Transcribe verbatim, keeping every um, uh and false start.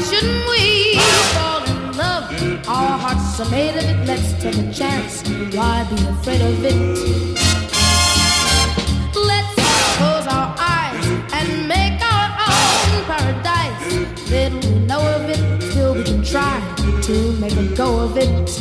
shouldn't we fall in love? Our hearts are made of it. Let's take a chance. Why be afraid of it? Let's close our eyes and make our own paradise. Little we know of it, still we can try to make a go of it.